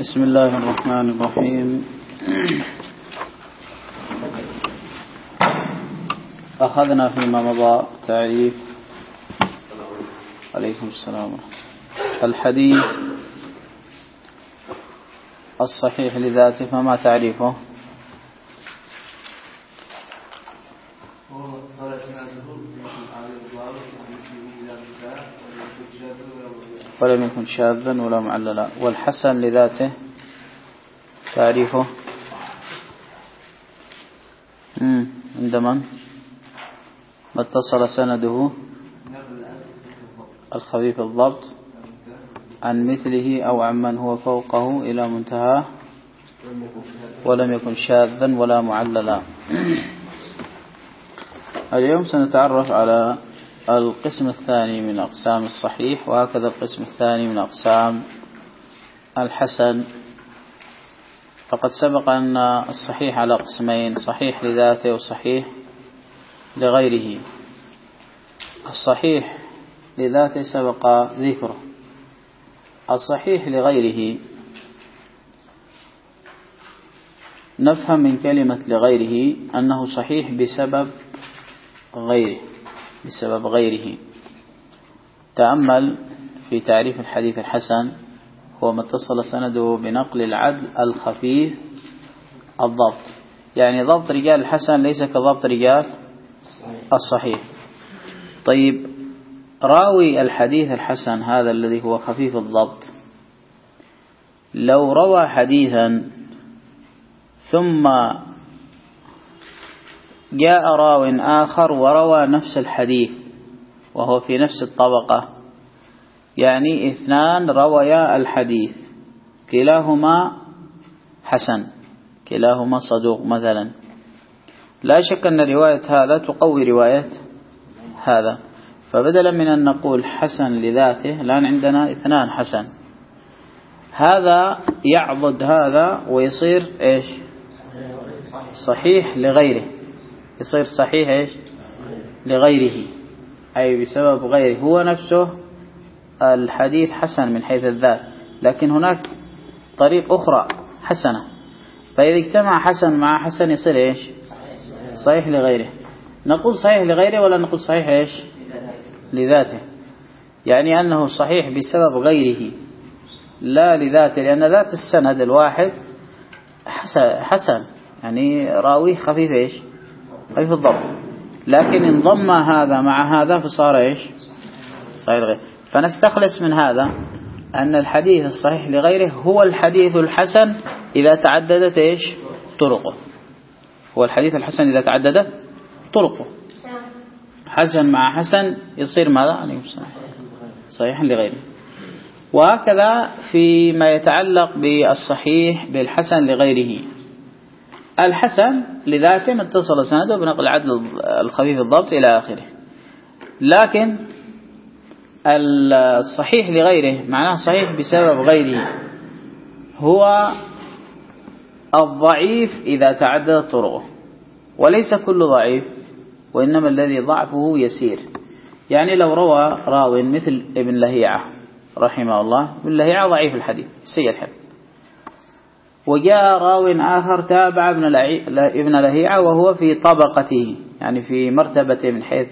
بسم الله الرحمن الرحيم. أخذنا فيما مضى تعريف عليكم السلام الحديث الصحيح لذاته، فما تعريفه؟ ولم يكن شاذا ولا معللا. والحسن لذاته تعريفه عندما ما اتصل سنده الخفيف الضبط عن مثله أو عمن هو فوقه إلى منتهى، ولم يكن شاذا ولا معللا. اليوم سنتعرف على القسم الثاني من أقسام الصحيح، وهكذا القسم الثاني من أقسام الحسن. فقد سبق أن الصحيح على قسمين: صحيح لذاته وصحيح لغيره. الصحيح لذاته سبق ذكره. الصحيح لغيره نفهم من كلمة لغيره أنه صحيح بسبب غيره. تأمل في تعريف الحديث الحسن: هو ما اتصل سنده بنقل العدل الخفيف الضبط. يعني ضبط رجال الحسن ليس كضبط رجال الصحيح. طيب، راوي الحديث الحسن هذا الذي هو خفيف الضبط، لو روى حديثا ثم جاء راو آخر وروى نفس الحديث وهو في نفس الطبقة، يعني اثنان رويا الحديث، كلاهما حسن، كلاهما صدوق مثلا، لا شك أن رواية هذا تقوي رواية هذا. فبدلا من أن نقول حسن لذاته، الآن عندنا اثنان حسن، هذا يعضد هذا ويصير إيش؟ صحيح لغيره. يصير صحيح إيش؟ لغيره، أي بسبب غيره. هو نفسه الحديث حسن من حيث الذات، لكن هناك طريق أخرى حسنة، فإذا اجتمع حسن مع حسن يصير إيش؟ صحيح لغيره. نقول صحيح لغيره ولا نقول صحيح إيش؟ لذاته. يعني أنه صحيح بسبب غيره لا لذاته، لأن ذات السند الواحد حسن، يعني راويه خفيف إيش؟ خفيف الضبط، لكن انضم هذا مع هذا فصار إيش؟ صحيح لغيره. فنستخلص من هذا أن الحديث الصحيح لغيره هو الحديث الحسن إذا تعددت إيش؟ طرقه. هو الحديث الحسن إذا تعددت طرقه، حسن مع حسن يصير ماذا؟ صحيح لغيره. وهكذا فيما يتعلق بالصحيح بالحسن لغيره. الحسن لذاته ما اتصل سنده بنقل عدل الخفيف الضبط إلى آخره، لكن الصحيح لغيره معناه صحيح بسبب غيره، هو الضعيف إذا تعددت طرقه، وليس كل ضعيف، وإنما الذي ضعفه يسير. يعني لو روى راو مثل ابن لهيعة رحمه الله، ابن لهيعة ضعيف الحديث سيء الحفظ، وجاء راو آخر تابع ابن لهيعة وهو في طبقته، يعني في مرتبته من حيث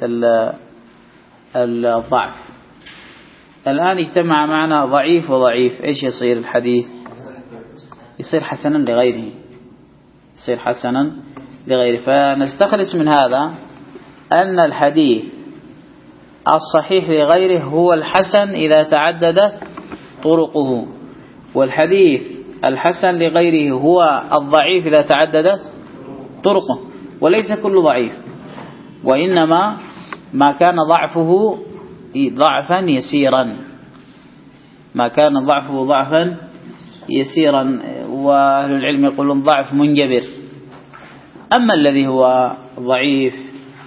الضعف. الآن اجتمع معنا ضعيف وضعيف، إيش يصير الحديث؟ يصير حسنا لغيره، يصير حسنا لغيره. فنستخلص من هذا أن الحديث الصحيح لغيره هو الحسن إذا تعددت طرقه، والحديث الحسن لغيره هو الضعيف إذا تعددت طرقه. وليس كل ضعيف، وإنما ما كان ضعفه ضعفا يسيرا، ما كان ضعفه ضعفا يسيرا، وأهل العلم يقولون ضعف منجبر. أما الذي هو ضعيف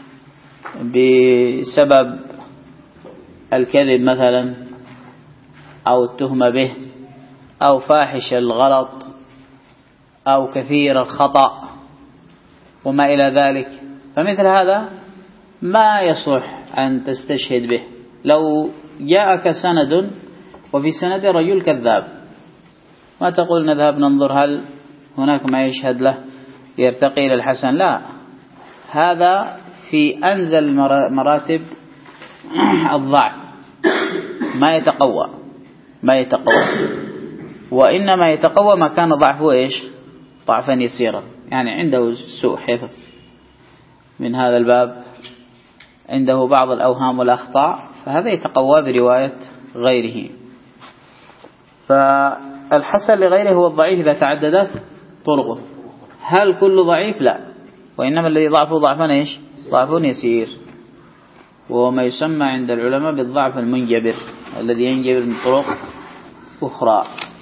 بسبب الكذب مثلا، أو التهمة به، أو فاحش الغلط، أو كثير الخطأ وما إلى ذلك، فمثل هذا ما يصلح أن تستشهد به. لو جاءك سند وفي سند رجل كذاب، ما تقول نذهب ننظر هل هناك ما يشهد له يرتقي إلى الحسن، لا، هذا في أنزل مراتب الضعف، ما يتقوى وإنما يتقوى ما كان ضعفه إيش؟ ضعفا يسيرا، يعني عنده سوء حفظ من هذا الباب، عنده بعض الأوهام والأخطاء، فهذا يتقوى برواية غيره. فالحسن لغيره هو الضعيف إذا تعددت طرقه. هل كل ضعيف؟ لا، وإنما الذي ضعفه ضعفا إيش؟ ضعف يسير، وهو ما يسمى عند العلماء بالضعف المنجبر، الذي ينجبر من طرق أخرى.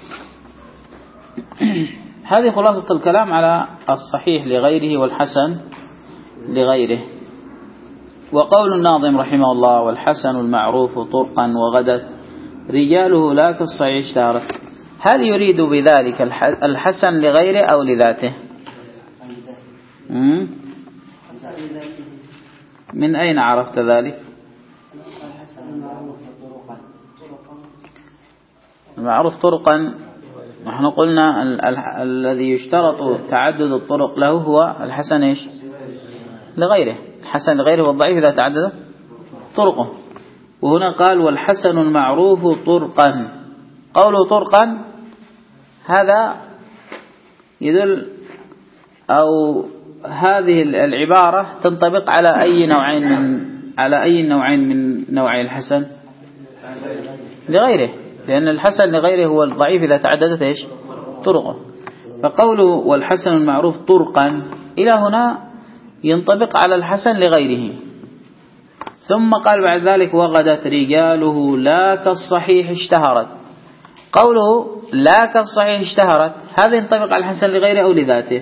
هذه خلاصة الكلام على الصحيح لغيره والحسن لغيره. وقول الناظم رحمه الله: والحسن المعروف طرقا وغدت رجاله لا كالصحيح اشتهرت. هل يريد بذلك الحسن لغيره أو لذاته؟ من أين عرفت ذلك؟ المعروف طرقا، نحن قلنا الذي يشترط تعدد الطرق له هو الحسن إيش؟ لغيره. الحسن لغيره هو الضعيف إذا تعدد طرقه. وهنا قال: والحسن المعروف طرقا. قوله طرقا هذا يدل، أو هذه العبارة تنطبق على أي نوعين من نوعي الحسن لغيره، لأن الحسن لغيره هو الضعيف إذا تعددت إيش؟ طرقه. فقوله والحسن المعروف طرقا إلى هنا ينطبق على الحسن لغيره. ثم قال بعد ذلك: وغدت رجاله لا كالصحيح اشتهرت. قوله لا كالصحيح اشتهرت هذا ينطبق على الحسن لغيره أو لذاته؟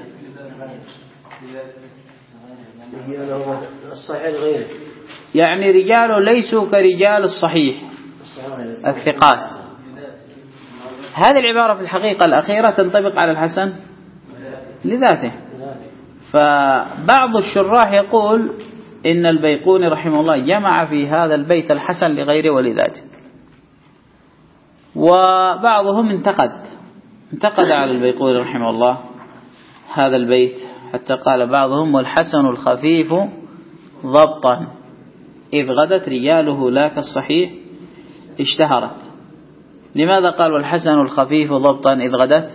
يعني رجاله ليسوا كرجال الصحيح الثقات. هذه العبارة في الحقيقة الأخيرة تنطبق على الحسن لذاته. فبعض الشراح يقول إن البيقوني رحمه الله جمع في هذا البيت الحسن لغيره ولذاته، وبعضهم انتقد على البيقوني رحمه الله هذا البيت، حتى قال بعضهم: والحسن الخفيف ضبطا إذ غدت رجاله لا كالصحيح اشتهرت. لماذا قال والحسن الخفيف ضبطا إذ غدت؟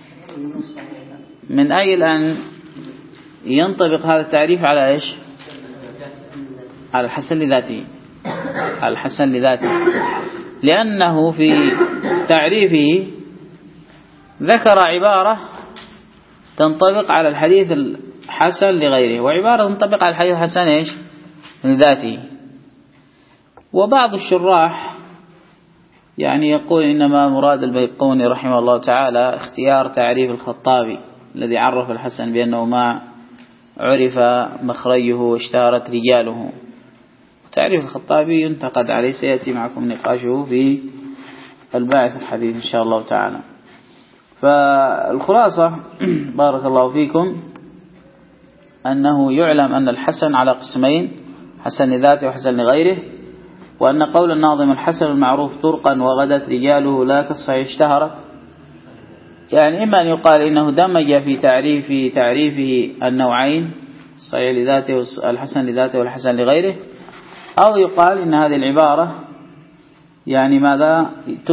من أجل أن ينطبق هذا التعريف على إيش؟ على الحسن لذاته، على الحسن لذاته، لأنه في تعريفه ذكر عبارة تنطبق على الحديث الحسن لغيره، وعبارة تنطبق على الحديث الحسن إيش؟ لذاته. وبعض الشراح يعني يقول إنما مراد البيقوني رحمه الله تعالى اختيار تعريف الخطابي الذي عرف الحسن بأنه ما عرف مخرجه واشتهرت رجاله. تعريف الخطابي ينتقد عليه، سيأتي معكم نقاشه في الباعث الحديث إن شاء الله تعالى. فالخلاصة بارك الله فيكم أنه يعلم أن الحسن على قسمين: حسن لذاته وحسن لغيره، وأن قول الناظم الحسن المعروف طرقا وغدت رجاله لا كالصحيح اشتهرت، يعني إما أن يقال إنه دمج في تعريفه النوعين، الصحيح لذاته والحسن لذاته والحسن لغيره، أو يقال إن هذه العبارة يعني ماذا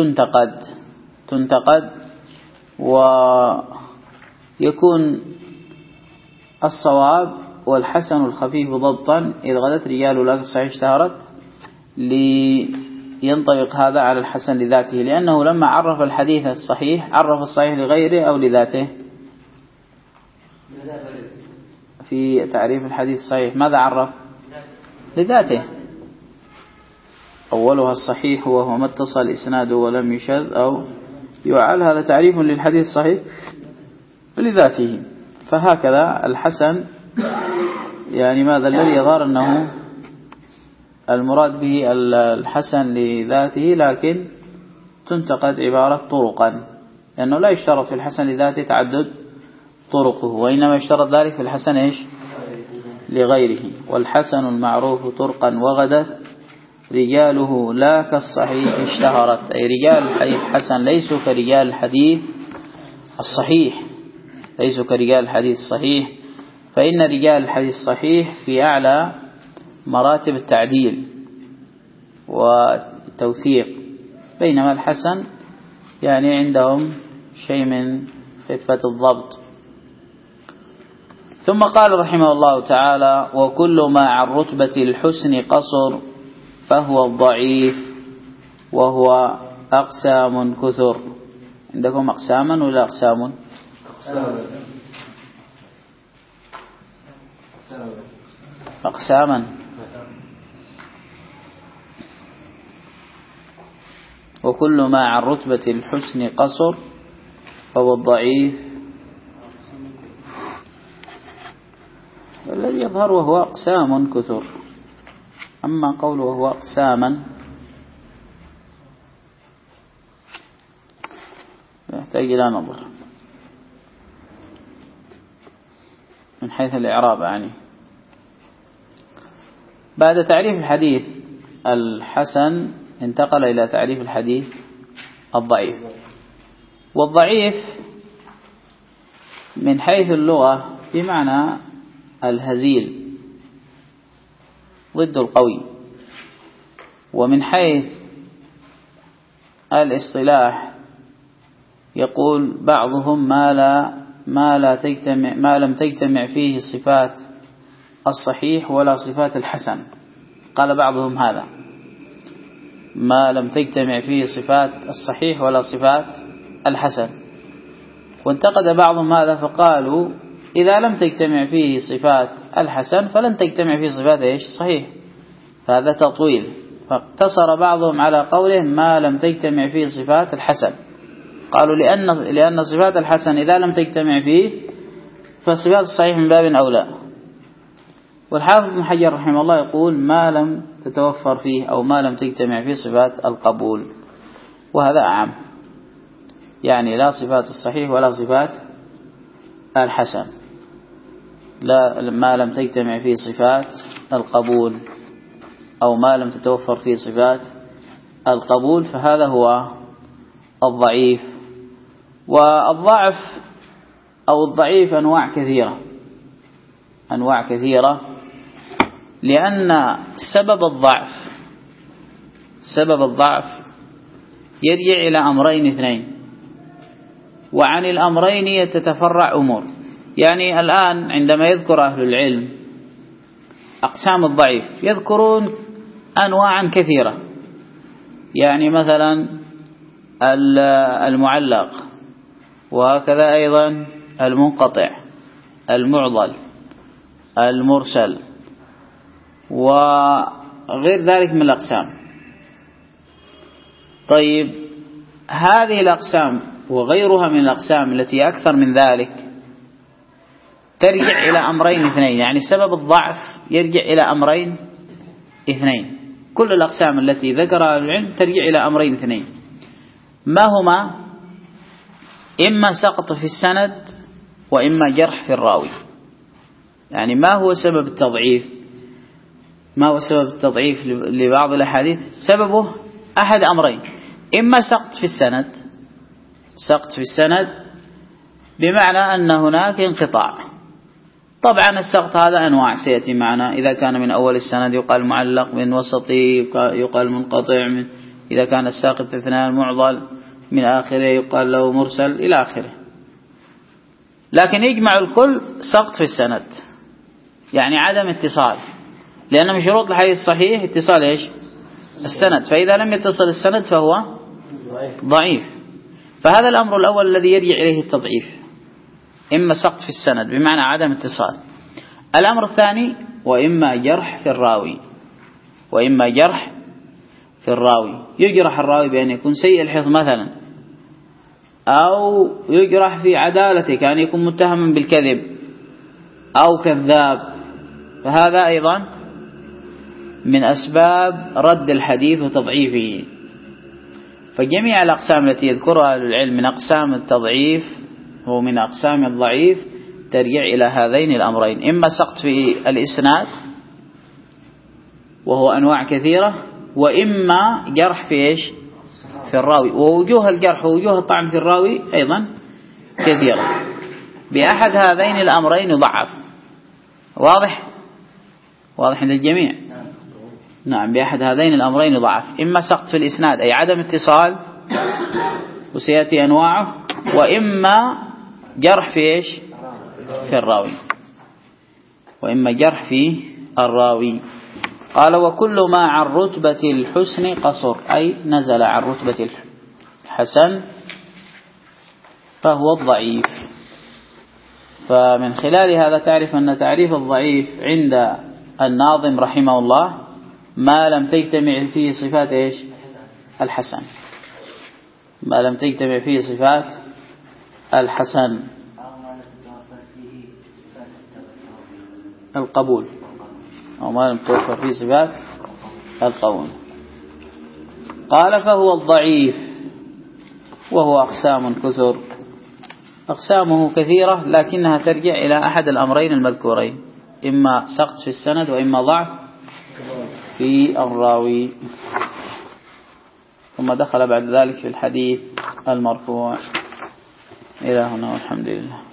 تنتقد ويكون الصواب والحسن الخفيف ضبطا إذ غدت رجاله لا كالصحيح اشتهرت، لينطبق هذا على الحسن لذاته، لأنه لما عرف الحديث الصحيح عرف الصحيح لغيره أو لذاته. في تعريف الحديث الصحيح ماذا عرف؟ لذاته. أولها الصحيح وهو ما اتصل إسناده ولم يشذ أو يعل، هذا تعريف للحديث الصحيح لذاته. فهكذا الحسن يعني ماذا الذي يظهر أنه المراد به الحسن لذاته، لكن تنتقد عبارة طرقا، لأنه لا يشترط في الحسن لذاته تعدد طرقه، وإنما يشترط ذلك في الحسن إيش؟ لغيره. والحسن المعروف طرقا وغدت رجاله لا كالصحيح اشتهرت، أي رجال الحديث حسن ليسوا كرجال الحديث الصحيح، ليسوا كرجال الحديث الصحيح، فإن رجال الحديث الصحيح في أعلى مراتب التعديل والتوثيق، بينما الحسن يعني عندهم شيء من خفة الضبط. ثم قال رحمه الله تعالى: وكل ما عن رتبة الحسن قصر فهو الضعيف وهو أقسام كثر. عندكم أقساما ولا أقسام؟ أقساما. وكل ما عن رتبة الحسن قصر فهو الضعيف. الذي يظهر وهو أقسام كثر، أما قوله وهو أقساما يحتاج إلى نظر من حيث الإعراب. يعني بعد تعريف الحديث الحسن انتقل إلى تعريف الحديث الضعيف. والضعيف من حيث اللغة بمعنى الهزيل ضد القوي، ومن حيث الاصطلاح يقول بعضهم ما لم تجتمع فيه صفات الصحيح ولا صفات الحسن. قال بعضهم هذا ما لم تجتمع فيه صفات الصحيح ولا صفات الحسن، وانتقد بعضهم هذا فقالوا إذا لم تجتمع فيه صفات الحسن فلن تجتمع فيه صفات إيش؟ صحيح. فهذا تطويل، فاقتصر بعضهم على قوله ما لم تجتمع فيه صفات الحسن. قالوا لأن صفات الحسن إذا لم تجتمع فيه فصفات الصحيح من باب أولى. والحافظ ابن حجر رحمه الله يقول ما لم تتوفر فيه أو ما لم تجتمع فيه صفات القبول، وهذا أعم، يعني لا صفات الصحيح ولا صفات الحسن، لا ما لم تجتمع فيه صفات القبول أو ما لم تتوفر فيه صفات القبول، فهذا هو الضعيف. والضعف أو الضعيف أنواع كثيرة، لأن سبب الضعف يرجع إلى أمرين اثنين، وعن الأمرين تتفرع أمور. يعني الآن عندما يذكر أهل العلم أقسام الضعيف يذكرون أنواعا كثيرة، يعني مثلا المعلق، وهكذا أيضا المنقطع، المعضل، المرسل، وغير ذلك من الأقسام. طيب هذه الأقسام وغيرها من الأقسام التي أكثر من ذلك ترجع إلى أمرين اثنين، يعني سبب الضعف يرجع إلى أمرين اثنين. كل الأقسام التي ذكرها العلم ترجع إلى أمرين اثنين، ما هما؟ إما سقط في السند وإما جرح في الراوي. يعني ما هو سبب التضعيف؟ ما هو سبب التضعيف لبعض الأحاديث؟ سببه أحد أمرين، إما سقط في السند بمعنى أن هناك انقطاع. طبعا السقط هذا أنواع سيأتي معنا، إذا كان من أول السند يقال معلق، من وسطي يقال منقطع، إذا كان الساقط اثنان معضل، من آخره يقال له مرسل إلى آخره. لكن يجمع الكل سقط في السند، يعني عدم اتصال، لأن من شروط الحديث الصحيح اتصال إيش؟ السند، فإذا لم يتصل السند فهو ضعيف. فهذا الأمر الأول الذي يرجع إليه التضعيف، إما سقط في السند بمعنى عدم اتصال. الأمر الثاني وإما جرح في الراوي، يجرح الراوي بأن يكون سيء الحفظ مثلا، أو يجرح في عدالته كأن يكون متهما بالكذب أو كذاب، فهذا أيضا من أسباب رد الحديث وتضعيفه. فجميع الأقسام التي يذكرها أهل العلم من أقسام التضعيف ومن أقسام الضعيف ترجع إلى هذين الأمرين، إما سقط في الإسناد وهو أنواع كثيرة، وإما جرح في إيش؟ في الراوي. ووجوه الجرح ووجوه الطعن في الراوي أيضا كثيرة، بأحد هذين الأمرين يضعف. واضح عند الجميع؟ نعم، بأحد هذين الأمرين يضعف، إما سقط في الإسناد أي عدم اتصال وسيأتي أنواعه، وإما جرح في إيش؟ في الراوي، وإما جرح في الراوي. قال وكل ما عن رتبة الحسن قصر، أي نزل عن رتبة الحسن فهو الضعيف. فمن خلال هذا تعرف أن تعريف الضعيف عند الناظم رحمه الله ما لم تجتمع فيه صفات إيش؟ الحسن، ما لم تجتمع فيه صفات الحسن، القبول، أو ما لم توفر فيه صفات القبول. قال فهو الضعيف، وهو أقسام كثر، أقسامه كثيرة لكنها ترجع إلى أحد الأمرين المذكورين، إما سقط في السند وإما ضعف في الراوي. ثم دخل بعد ذلك في الحديث المرفوع. إلى هنا والحمد لله.